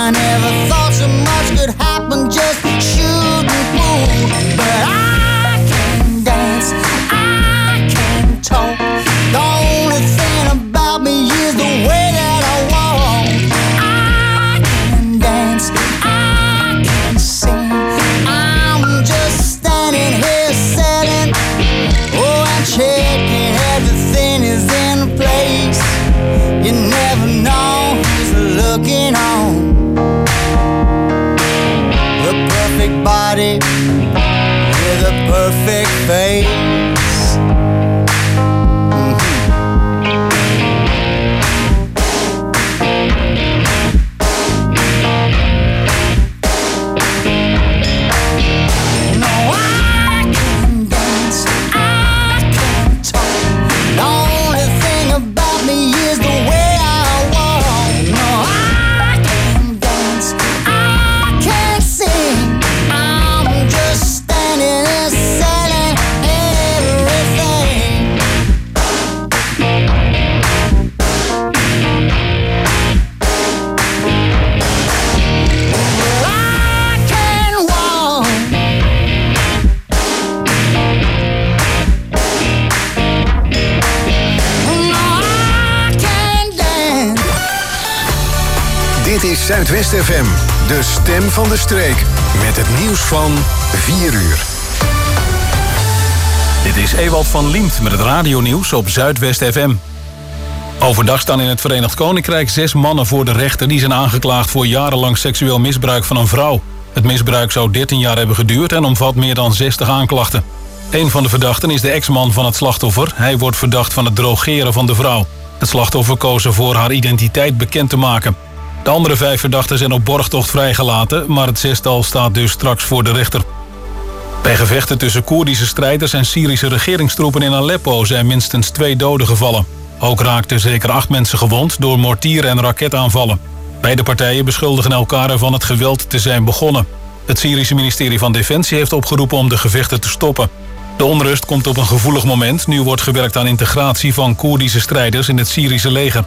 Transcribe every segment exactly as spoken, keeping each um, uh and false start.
I never thought so much could happen just shooting pool. But I can dance, I can talk. The only thing about me is the way that I walk. I can dance, I can sing. I'm just standing here selling, oh, and checking everything is in place. You never know who's looking on. The perfect body with a perfect face. Dit is Zuidwest F M, de stem van de streek. Met het nieuws van vier uur. Dit is Ewald van Liemt met het radionieuws op Zuidwest F M. Overdag staan in het Verenigd Koninkrijk zes mannen voor de rechter. Die zijn aangeklaagd voor jarenlang seksueel misbruik van een vrouw. Het misbruik zou dertien jaar hebben geduurd en omvat meer dan zestig aanklachten. Een van de verdachten is de ex-man van het slachtoffer. Hij wordt verdacht van het drogeren van de vrouw. Het slachtoffer koos ervoor haar identiteit bekend te maken. De andere vijf verdachten zijn op borgtocht vrijgelaten, maar het zestal staat dus straks voor de rechter. Bij gevechten tussen Koerdische strijders en Syrische regeringstroepen in Aleppo zijn minstens twee doden gevallen. Ook raakten zeker acht mensen gewond door mortier- en raketaanvallen. Beide partijen beschuldigen elkaar ervan het geweld te zijn begonnen. Het Syrische ministerie van Defensie heeft opgeroepen om de gevechten te stoppen. De onrust komt op een gevoelig moment. Nu wordt gewerkt aan integratie van Koerdische strijders in het Syrische leger.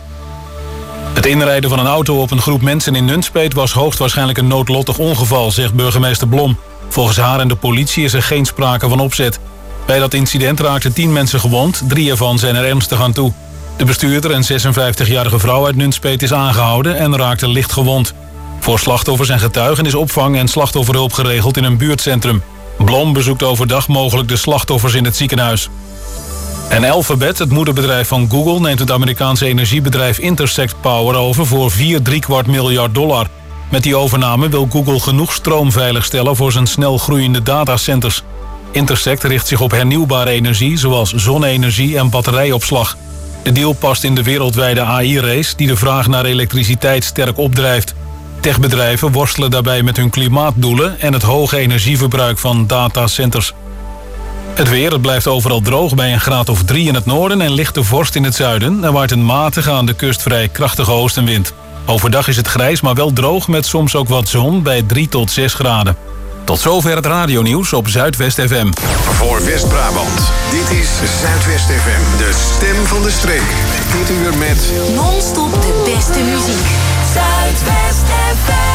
Het inrijden van een auto op een groep mensen in Nunspeet was hoogstwaarschijnlijk een noodlottig ongeval, zegt burgemeester Blom. Volgens haar en de politie is er geen sprake van opzet. Bij dat incident raakten tien mensen gewond, drie ervan zijn er ernstig aan toe. De bestuurder, een zesenvijftigjarige vrouw uit Nunspeet, is aangehouden en raakte licht gewond. Voor slachtoffers en getuigen is opvang en slachtofferhulp geregeld in een buurtcentrum. Blom bezoekt overdag mogelijk de slachtoffers in het ziekenhuis. En Alphabet, het moederbedrijf van Google, neemt het Amerikaanse energiebedrijf Intersect Power over voor vier driekwart miljard dollar. Met die overname wil Google genoeg stroom veiligstellen voor zijn snel groeiende datacenters. Intersect richt zich op hernieuwbare energie, zoals zonne-energie en batterijopslag. De deal past in de wereldwijde A I-race die de vraag naar elektriciteit sterk opdrijft. Techbedrijven worstelen daarbij met hun klimaatdoelen en het hoge energieverbruik van datacenters. Het weer, het blijft overal droog bij een graad of drie in het noorden en lichte vorst in het zuiden. Er waait een matige aan de kust vrij krachtige oostenwind. Overdag is het grijs, maar wel droog met soms ook wat zon bij drie tot zes graden. Tot zover het radionieuws op Zuidwest F M. Voor West-Brabant, dit is Zuidwest F M, de stem van de streek. Dit uur met non-stop de beste muziek. Zuidwest F M.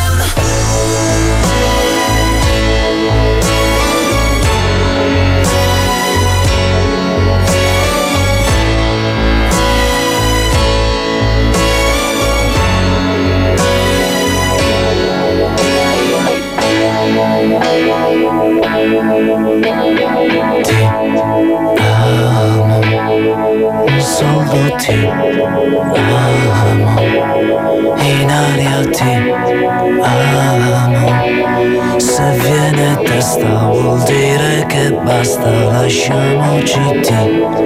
Ti amo, solo ti amo, in aria ti amo. Se viene testa vuol dire che basta, lasciamoci ti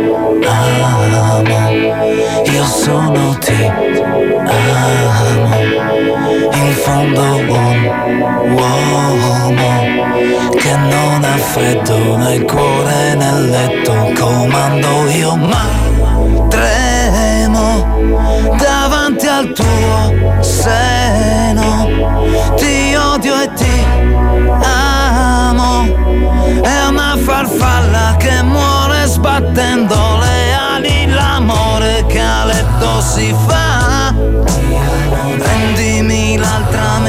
amo. Io sono ti amo, in fondo un uomo che non ha freddo nel cuore nel letto, comando io ma tremo davanti al tuo seno, ti odio e ti amo, è una farfalla che muore sbattendo le ali, l'amore che a letto si fa, prendimi l'altra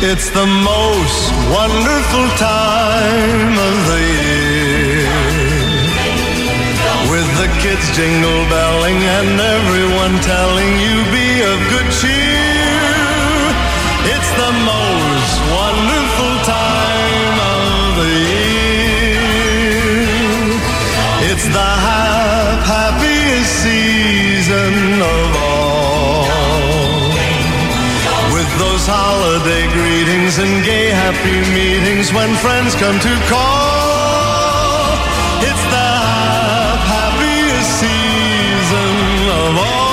It's the most wonderful time of the year, with the kids jingle belling and everyone telling you be of good cheer. It's the most wonderful time of the year. It's the hap- happiest season of all, with those holiday greetings and gay happy meetings when friends come to call. It's the hap- happiest season of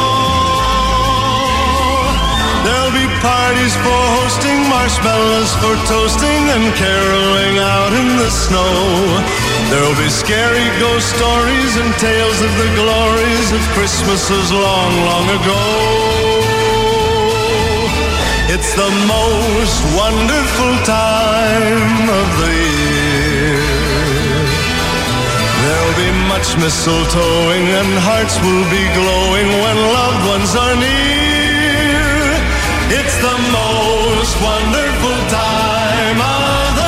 all. There'll be parties for hosting, marshmallows for toasting, and caroling out in the snow. There'll be scary ghost stories and tales of the glories of Christmases long, long ago. It's the most wonderful time of the year. There'll be much mistletoeing and hearts will be glowing when loved ones are near. It's the most wonderful time of the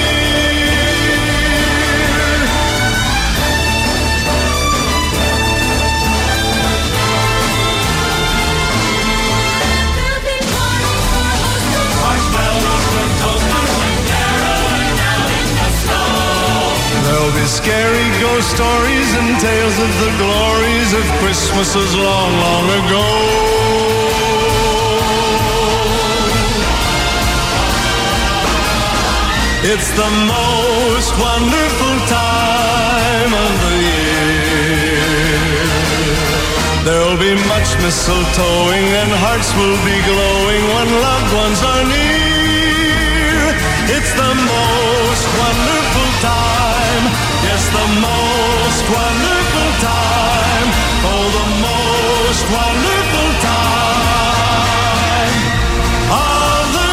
There'll be scary ghost stories and tales of the glories of Christmases long, long ago. It's the most wonderful time of the year. There'll be much mistletoeing and hearts will be glowing when loved ones are near. It's the most wonderful time. Yes, the most wonderful time. Oh, the most wonderful time of the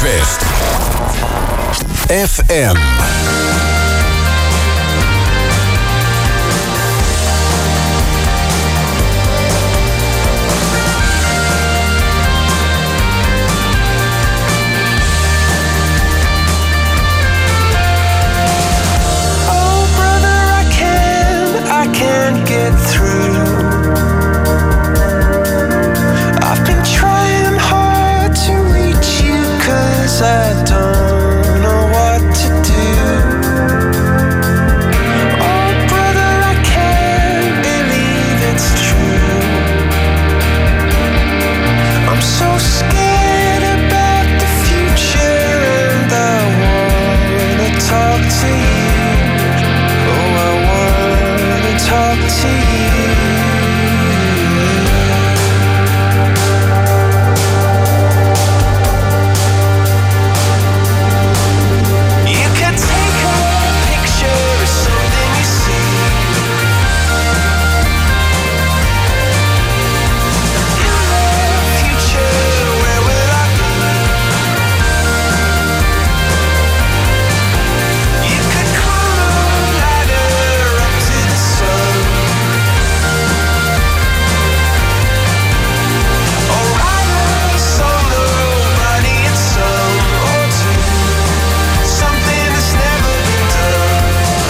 Zuidwest. F M. Can't get through. I've been trying hard to reach you, 'cause I don't know what to do. Oh brother, I can't believe it's true. I'm so scared about the future, and I wanna talk to you. Oh, I wanna talk to you. You can take a picture of something you see. In the future, where will I be? You could climb a ladder up to the sun, or write a song nobody had sung, or do something that's never been done.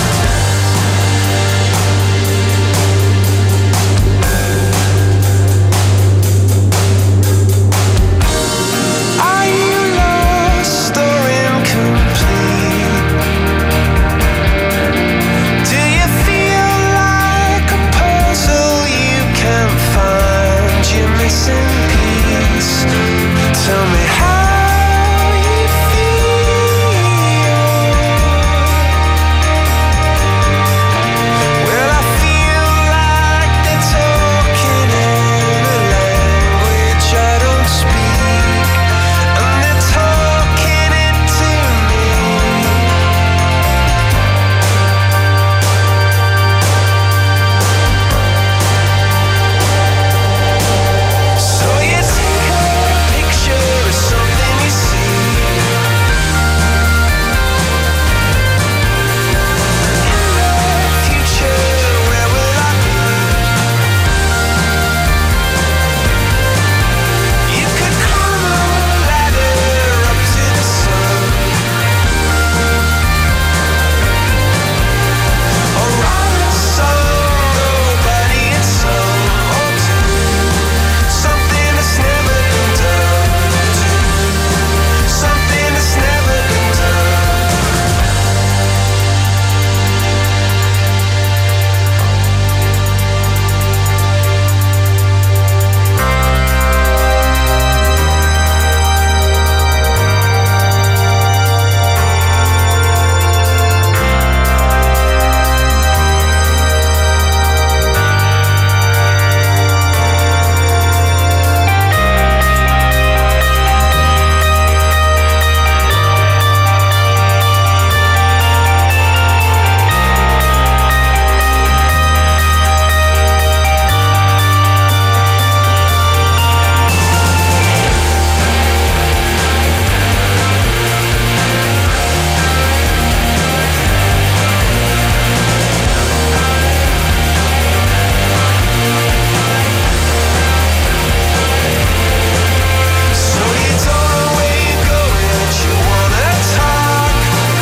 Are you lost or incomplete? Do you feel like a puzzle you can't find your missing piece? Tell me how you feel. Well, I feel like they're talking in a language I don't speak, and they're talking it to me. So you take a picture of something you see. In the future, where will I be? You could climb a ladder up to the sun, or write a song nobody had sung, or do something that's never been done. Do something that's never been done. So you don't know where you're going, but you wanna talk,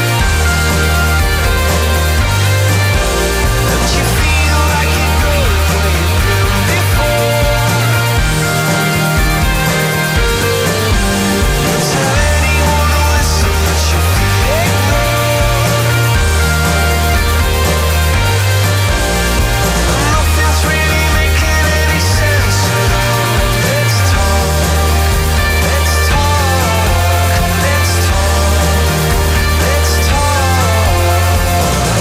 and you feel like you're going where you've been before. You tell anyone who listens that you feel ignored, and nothing's really making any sense at all. Let's talk. Let's talk, let's talk, let's talk.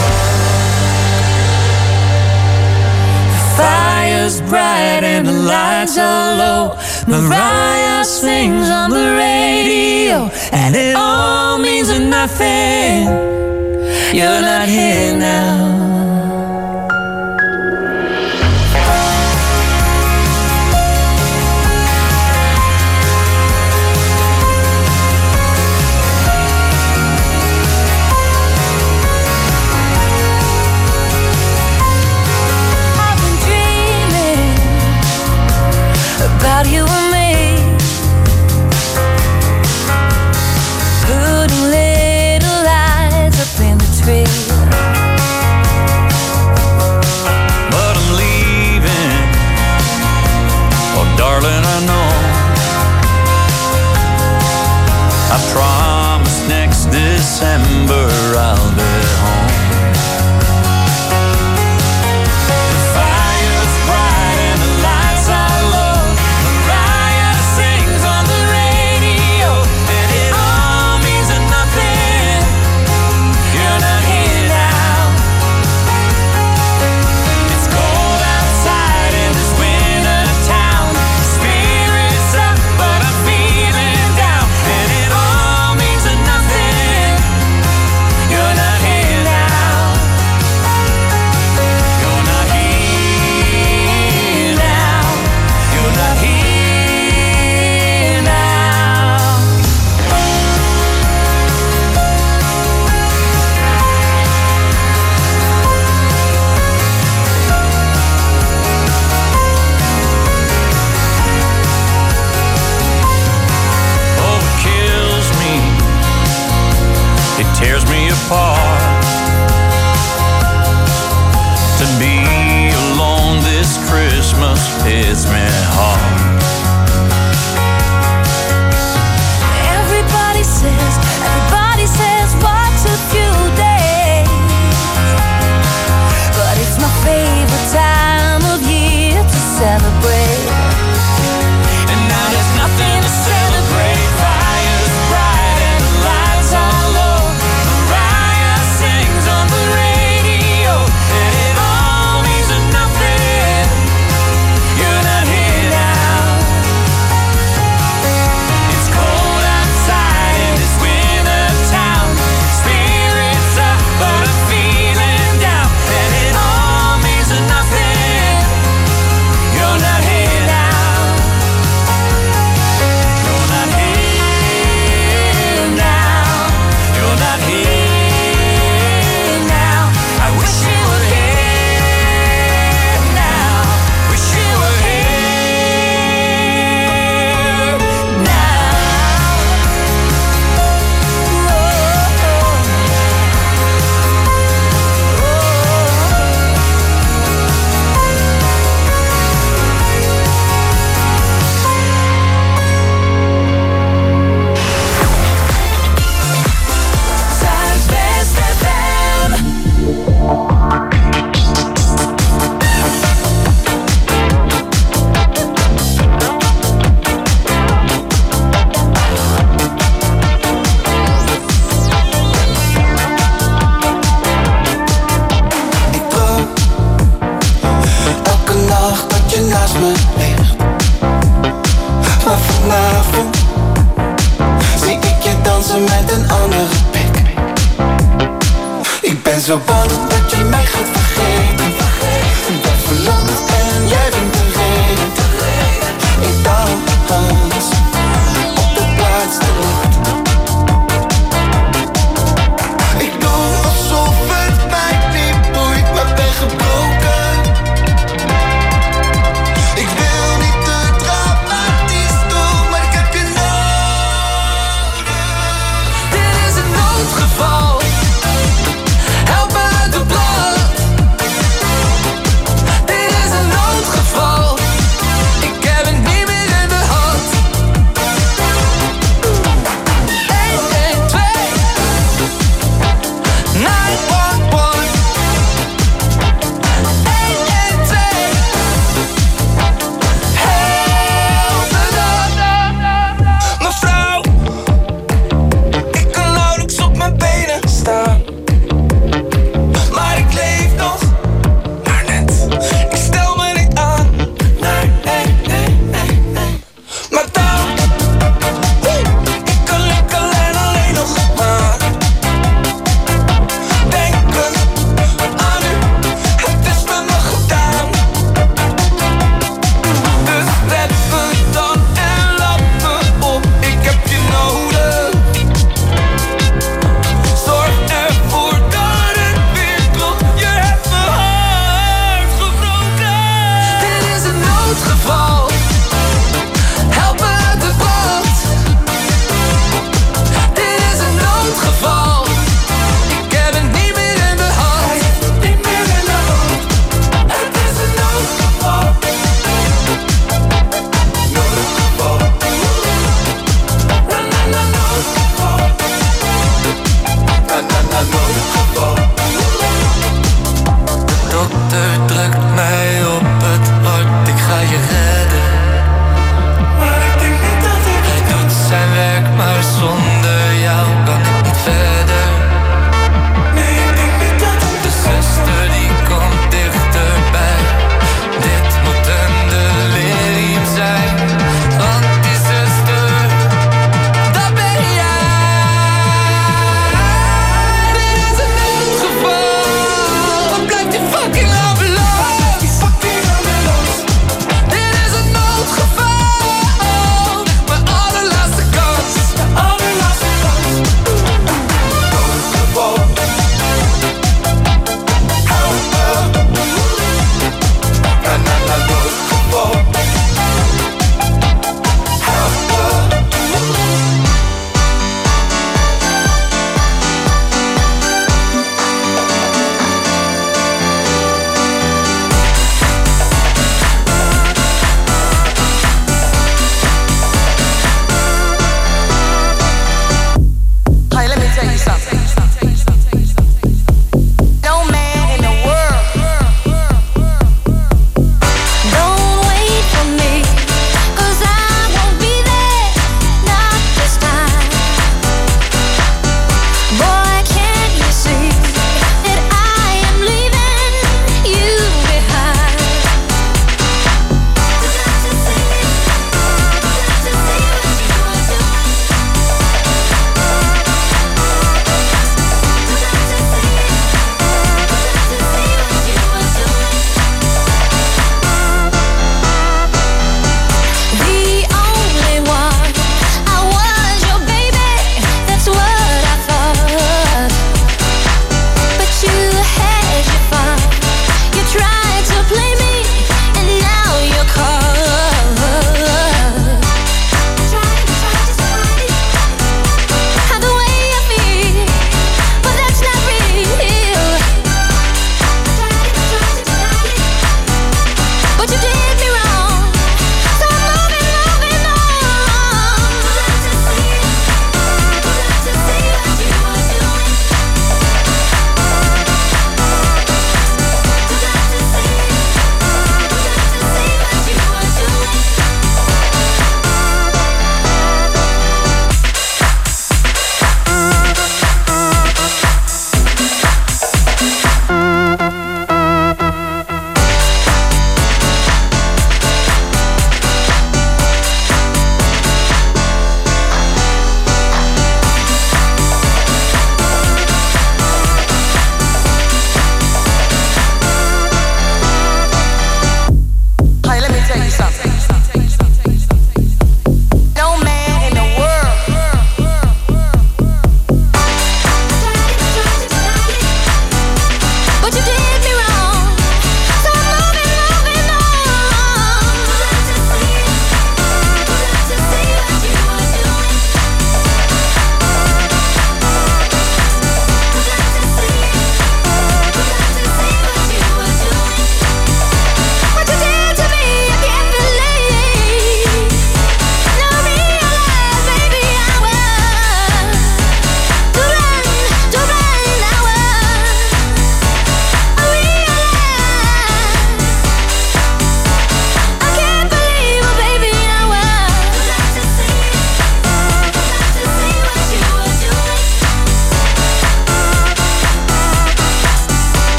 The fire's bright and the lights are low. Mariah sings on the radio, and it all means nothing. You're not here now. celebrate. And now there's nothing to celebrate. Fire's bright and the lights are low. Mariah sings on the radio, and it all means nothing. You're not here now. It's cold outside in this winter town. Spirits up, but I'm feeling down, and it all means nothing. You're not here now. You're not here now. You're not here now. I wish you were here now. Wish you were here now. Zuidwest F M. Ik droom elke nacht dat je naast me ligt. Maar vanavond zie ik je dansen met een andere pik. Ik ben zo bang dat je mij gaat vergeten. Dat verlangt en jij bent de reden. Ik dans op de plaats te wachten. Ik doe alsof het mij niet boeit, maar ben gebroken. Ik wil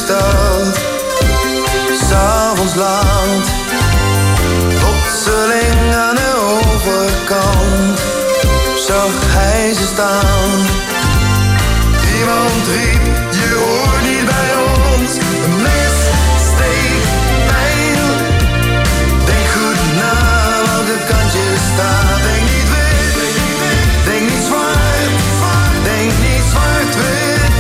stad, 's'avonds laat. Plotseling aan de overkant zag hij ze staan. Iemand riep, je hoort niet bij ons. Een mes, steek, pijl. Denk goed na welke kant je staat. Denk niet wit, denk niet zwart. Denk niet zwart-wit.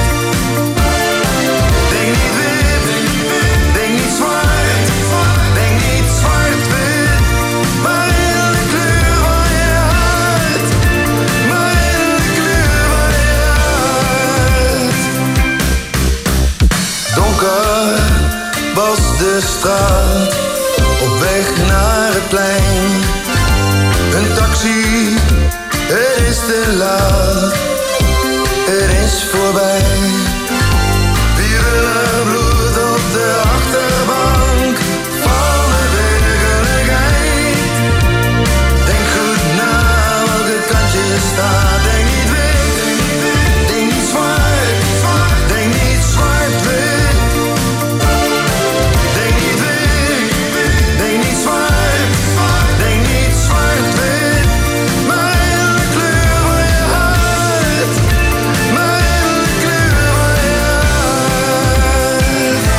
Denk niet wit, denk niet zwart. Denk niet zwart-wit. Maar in de kleur van je hart. Maar in de kleur van je hart. Donker was de straat, op weg naar het plein. Een taxi, het is te laat, het is voorbij. Wiebelig bloed op de achterbank van de werkelijkheid. Denk goed na welke kant je staat. Denk niet wit, denk niet zwart, denk niet zwart-wit. Denk niet wit, denk niet zwart, denk niet zwart-wit. Maar in de kleur van je hart, maar in de kleur van je hart.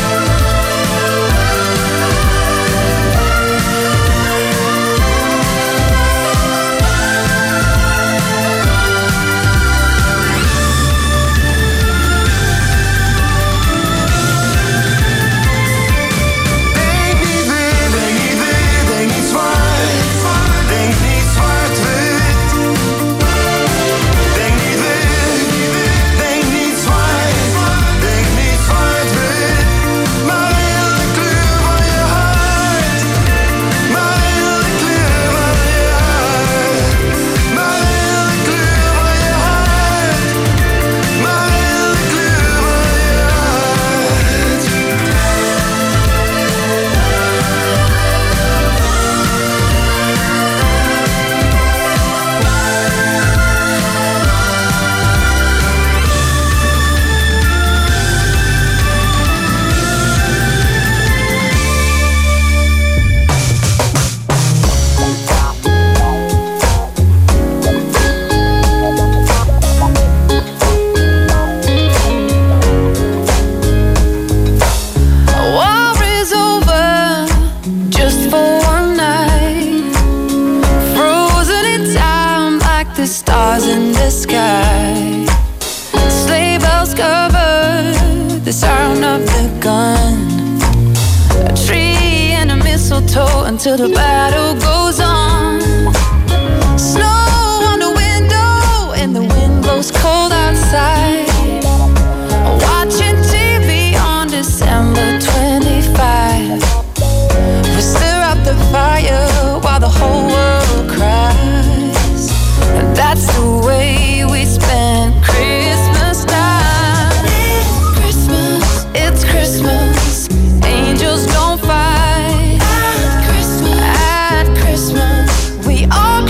Denk niet wit, denk niet wit, denk niet zwart, denk niet zwart-wit. Denk niet wit, denk niet zwart, denk niet zwart-wit. Maar in de kleur van je hart, maar in de kleur van je hart. Maar in de kleur van je hart, maar in de kleur van je War is over, just for one night. Frozen in time like the stars in the sky. Sleigh bells cover the sound of the gun. A tree and a mistletoe until the battle goes on. Snow on the window and the wind blows cold outside. Watching T V on December twenty-fifth. We stir up the fire while the whole world cries. And that's the way we spend Christmas time. It's Christmas, it's Christmas. Angels don't fight. At Christmas, at Christmas, we all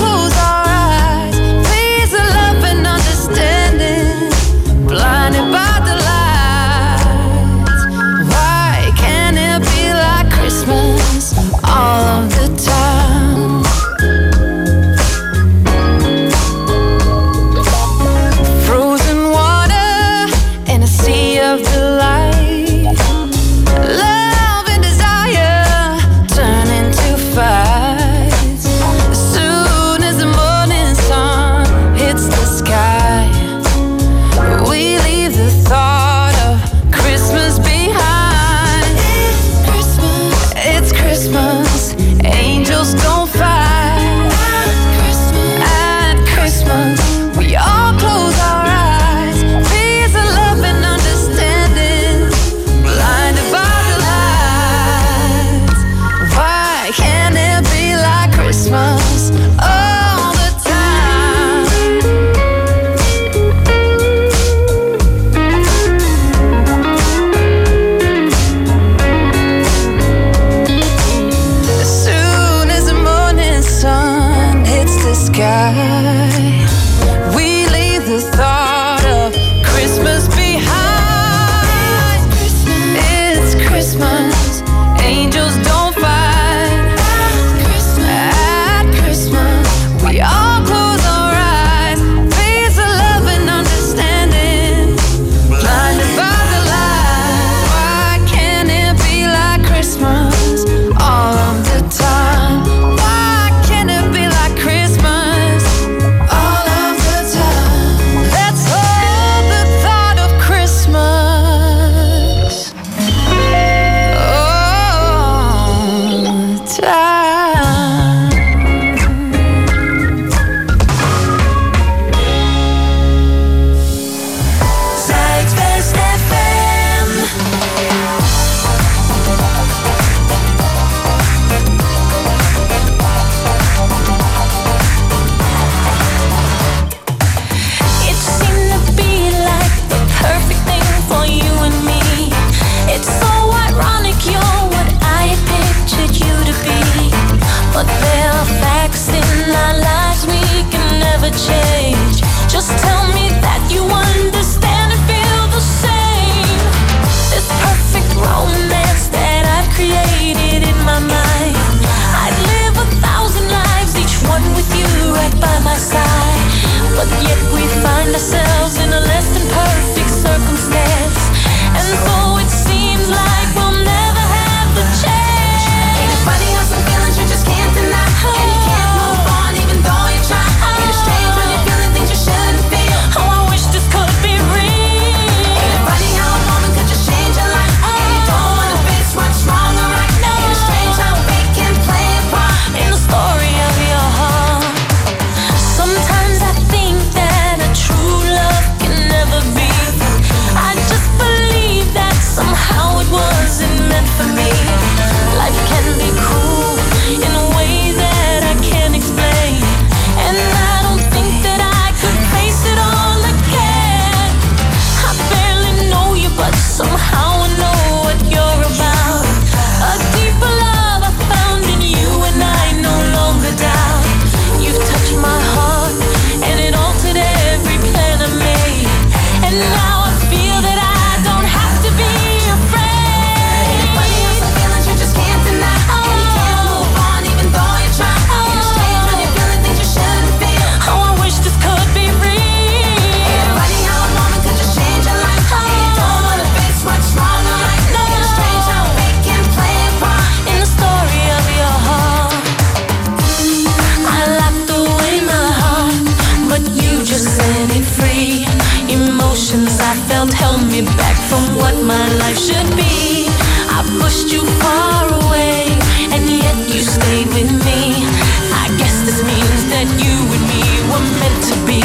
world held me back from what my life should be. I pushed you far away, and yet you stayed with me. I guess this means that you and me were meant to be.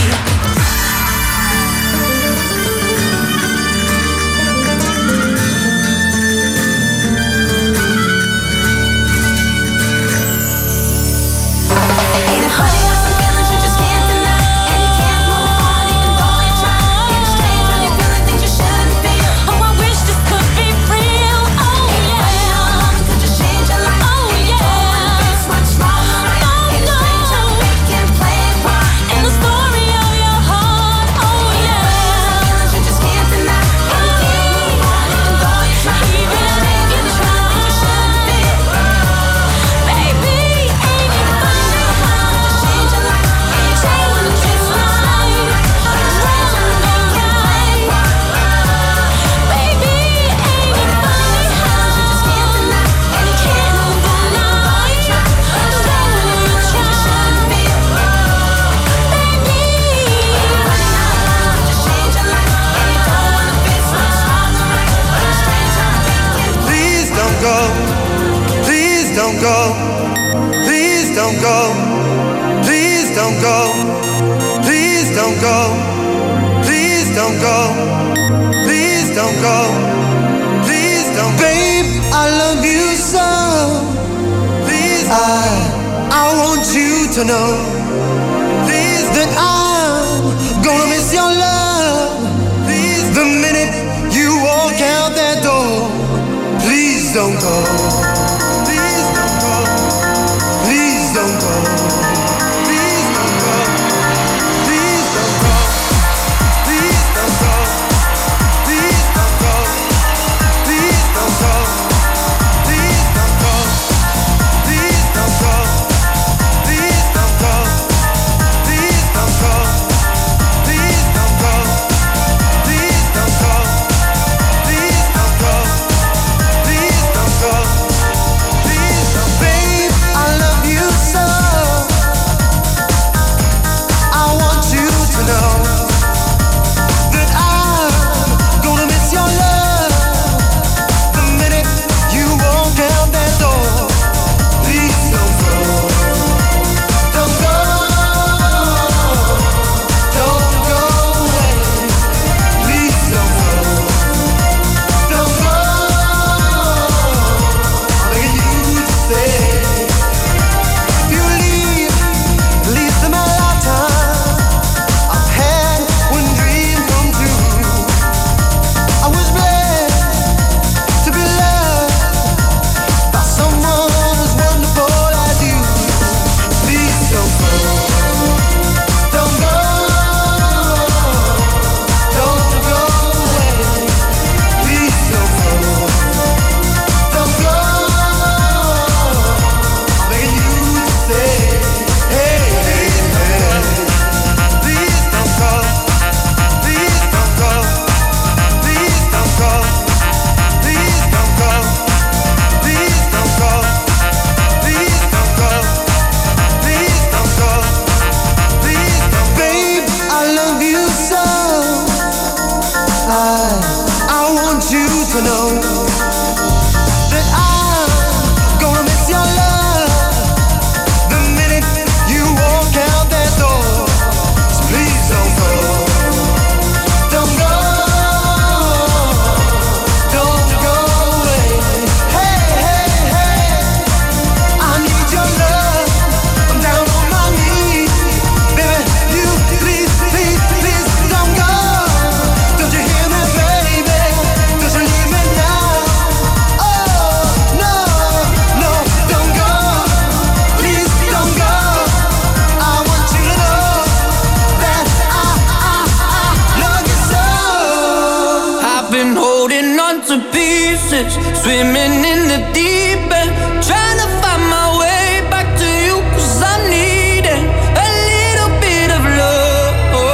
Swimming in the deep end, trying to find my way back to you, 'cause I'm needing a little bit of love,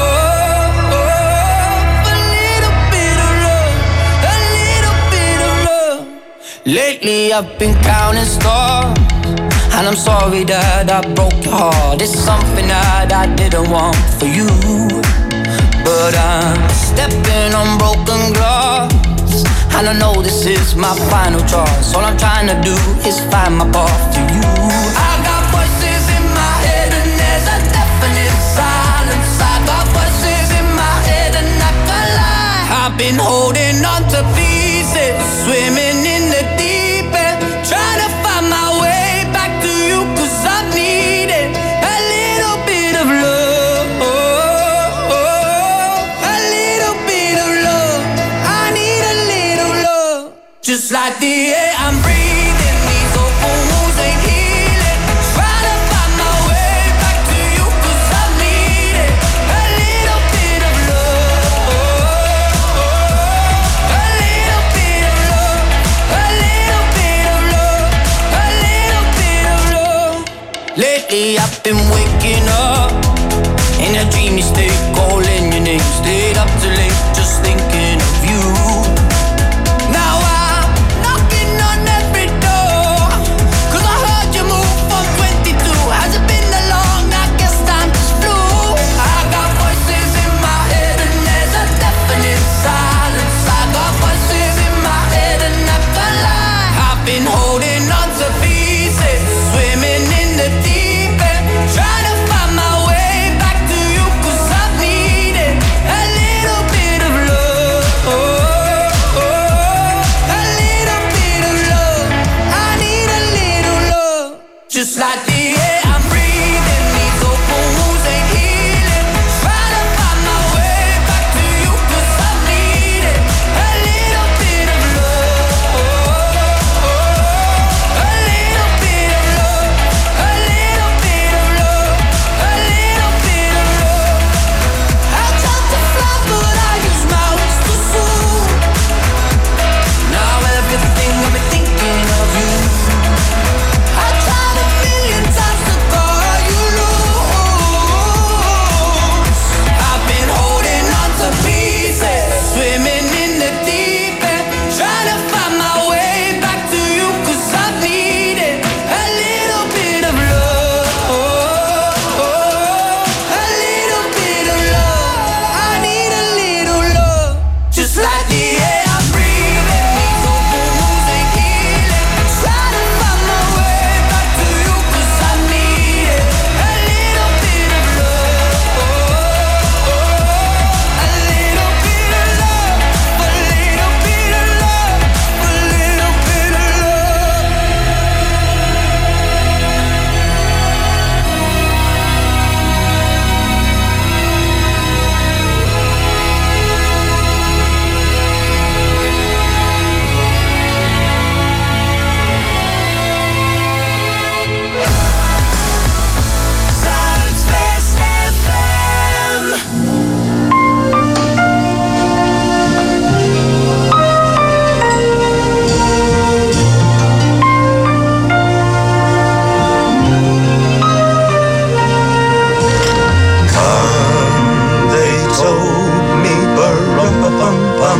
a little bit of love, a little bit of love. Lately I've been counting stars, and I'm sorry that I broke your heart. It's something that I didn't want for you, but I'm stepping on broken glass. And I know this is my final choice. All I'm trying to do is find my path to you. I got voices in my head and there's a definite silence. I got voices in my head and I can lie. I've been holding on to pieces, swimming in the deep end, trying to find my way back to you, cause I needed a little bit of love. A little bit of love. I need a little love. Just like the air I'm breathing, these open wounds ain't healing. Trying to find my way back to you, cause I need it. A little bit of love. A little bit of love. A little bit of love. A little bit of love. Lately I've been waking up in a dreamy state, calling your name. Stayed up too late, just thinking of you. Now I'm knocking on every door, cause I heard you move from twenty-two. Has it been that long? I guess time just flew. I got voices in my head and there's a definite silence. I got voices in my head and I can lie. I've been holding on to pieces, swimming in the deep end, trying to find my way back to you, cause I needed a little bit of love. A little bit of love. I need a little love. Just like the air I'm breathing, these open wounds ain't healing. Trying to find my way back to you, cause I needed a little bit of love. A little bit of love. A little bit of love. A little bit of love. I tried to fly but I use my wings too soon. Now everything I've been thinking of you. I tried a million times to call you loose. I've been holding on to pieces, swimming in the deep end, trying to find my way back to you, cause I needed a little bit of love. A little bit of love. I need a little love. Just like the air I'm breathing, these open wounds ain't healing. Trying to find my way back to you, cause I needed a little bit of love. A little bit of love. A little bit of love. A little bit of love. Zuidwest F M. They told me, ba-rum-pa-pum-pum,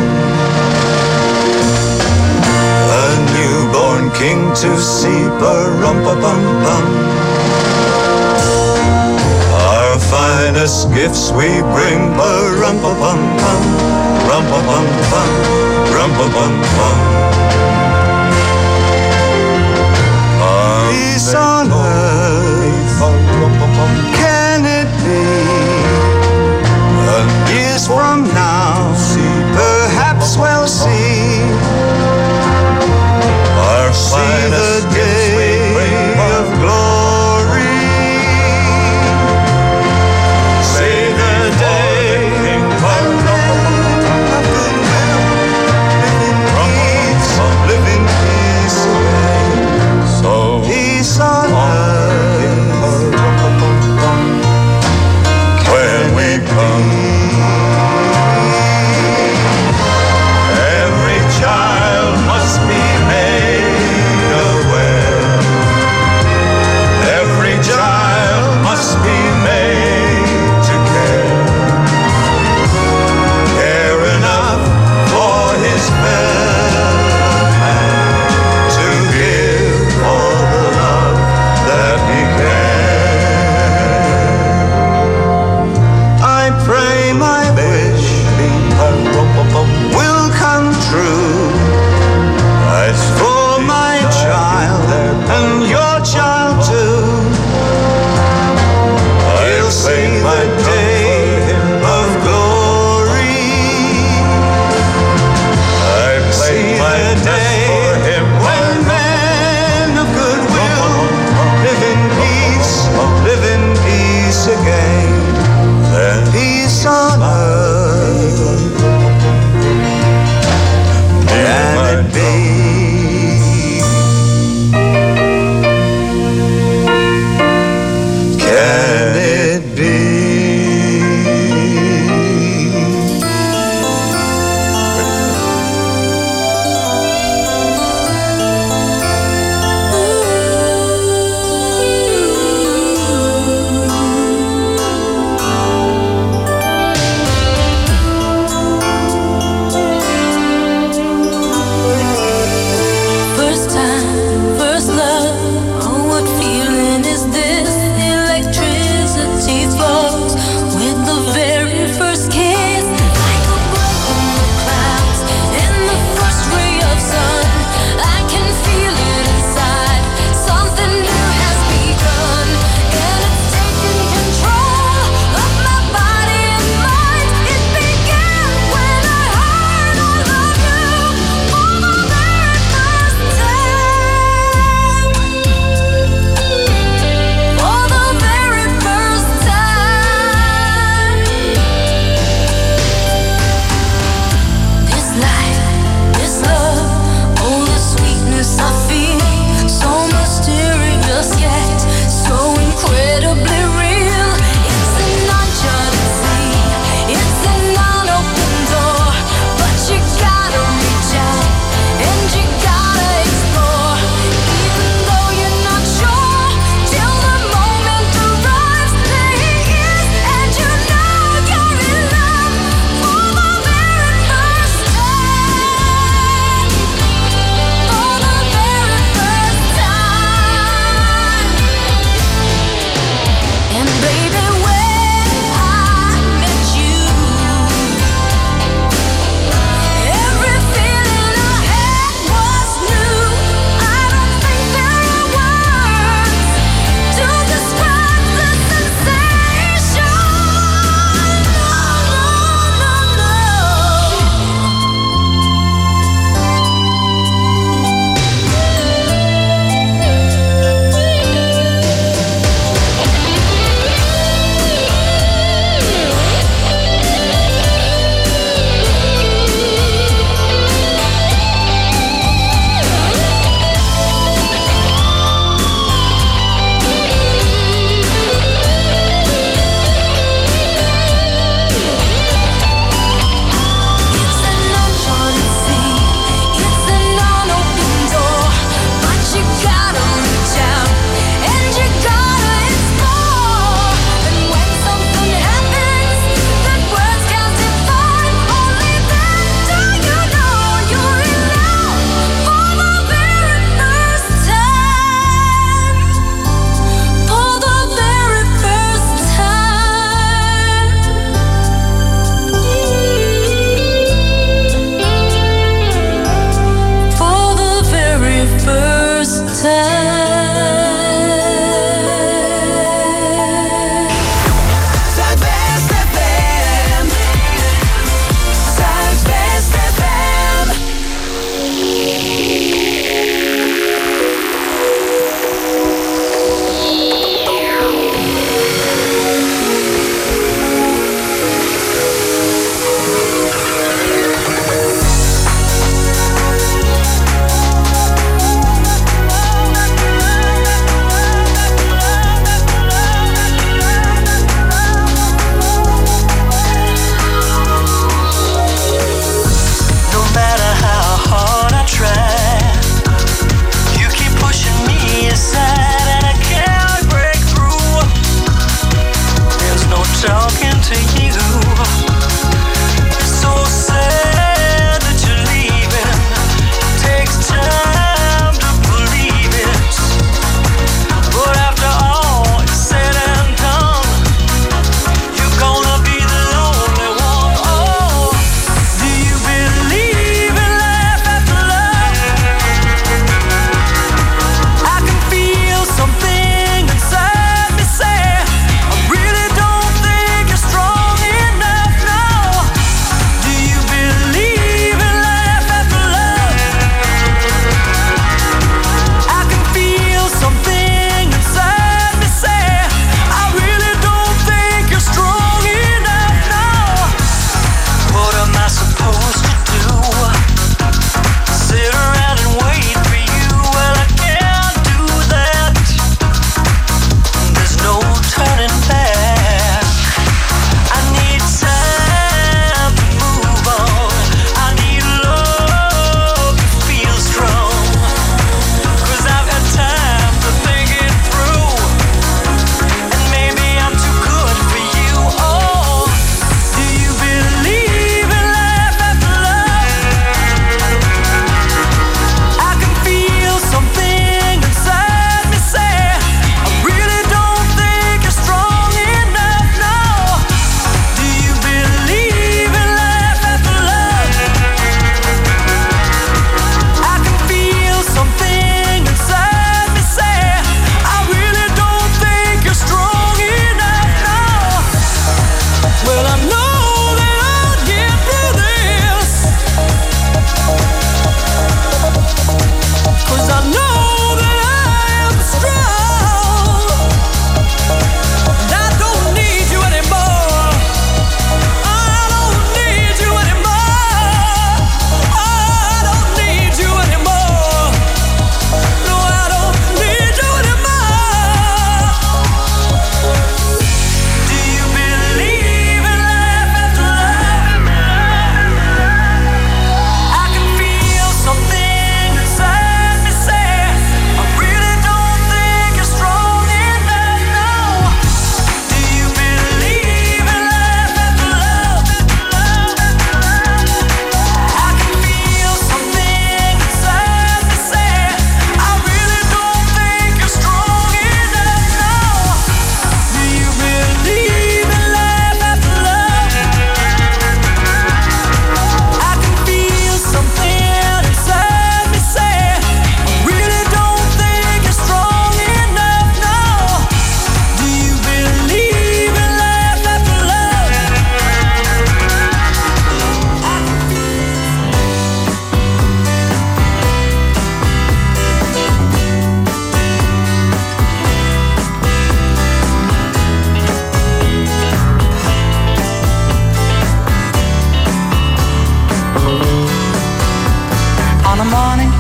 a newborn king to see, ba-rum-pa-pum-pum. Our finest gifts we bring, ba-rum-pa-pum-pum, rum-pa-pum-pum, rum-pa-pum-pum. Peace on earth, can it be? Years from now, perhaps we'll see our finest day of glory. Say the day of goodwill, live in peace, live in peace. So peace on earth.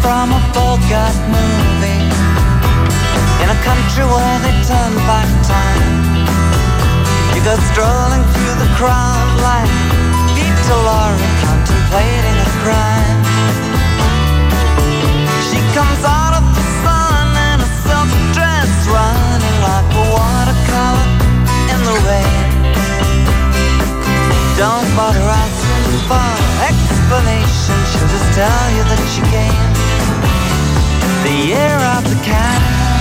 from a Bogart movie, in a country where they turn back time. You go strolling through the crowd like Peter Lorre contemplating a crime. She comes out of the sun in a silk dress, running like a watercolor in the rain. Don't bother asking for explanation, she'll just tell you that she came the year of the cat.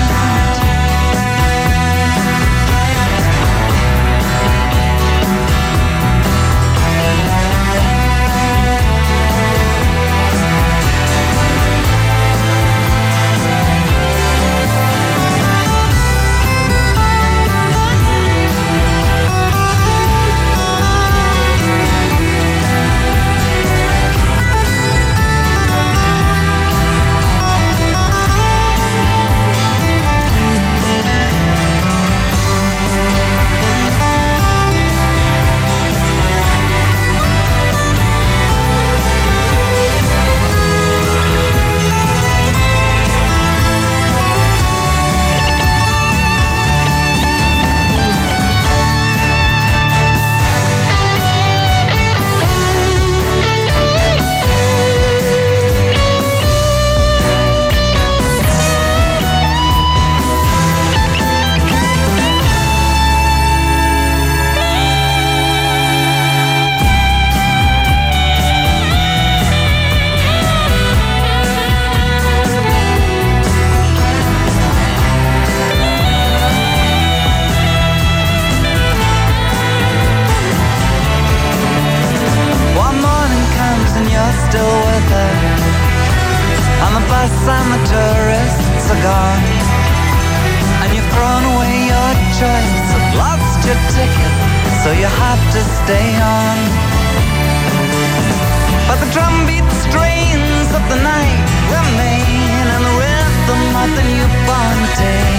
And the tourists are gone, and you've thrown away your choice, have lost your ticket, so you have to stay on. But the drumbeat strains of the night remain, and the rhythm of the newborn day.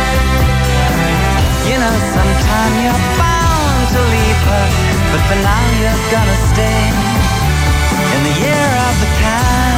You know sometime you're bound to leave her, but for now you're gonna stay in the year of the cat.